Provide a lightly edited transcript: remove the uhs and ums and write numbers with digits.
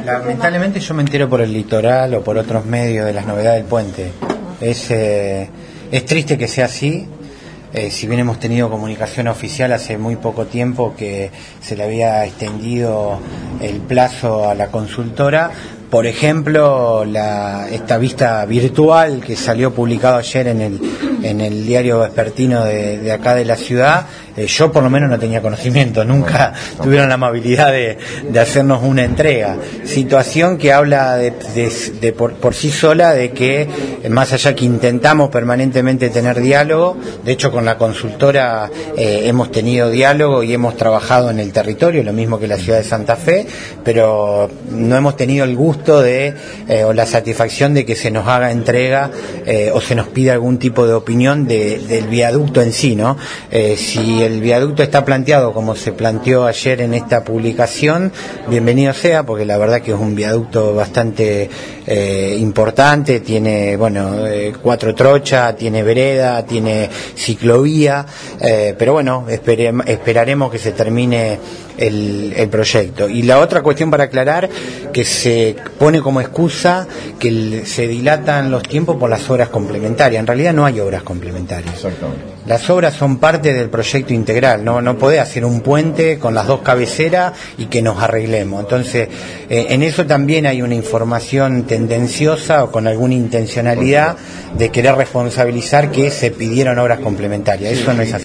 Lamentablemente yo me entero por el Litoral o por otros medios de las novedades del puente. Es triste que sea así. Si bien hemos tenido comunicación oficial hace muy poco tiempo que se le había extendido el plazo a la consultora, por ejemplo, esta vista virtual que salió publicado ayer en el diario vespertino de acá de la ciudad, yo por lo menos no tenía conocimiento, nunca tuvieron la amabilidad de hacernos una entrega. Situación que habla por sí sola de que, más allá que intentamos permanentemente tener diálogo, de hecho con la consultora hemos tenido diálogo y hemos trabajado en el territorio, lo mismo que la ciudad de Santa Fe, pero no hemos tenido el gusto o la satisfacción de que se nos haga entrega o se nos pida algún tipo de opinión del viaducto en sí, ¿no? Si el viaducto está planteado como se planteó ayer en esta publicación, bienvenido sea, porque la verdad que es un viaducto bastante importante, tiene 4 trochas, tiene vereda, tiene ciclovía, pero bueno, esperaremos que se termine el proyecto. Y la otra cuestión para aclarar, que se pone como excusa que se dilatan los tiempos por las obras complementarias. En realidad no hay obras complementarias. Exactamente. Las obras son parte del proyecto integral, no podés hacer un puente con las 2 cabeceras y que nos arreglemos. Entonces, en eso también hay una información tendenciosa o con alguna intencionalidad de querer responsabilizar que se pidieron obras complementarias. Eso no es así.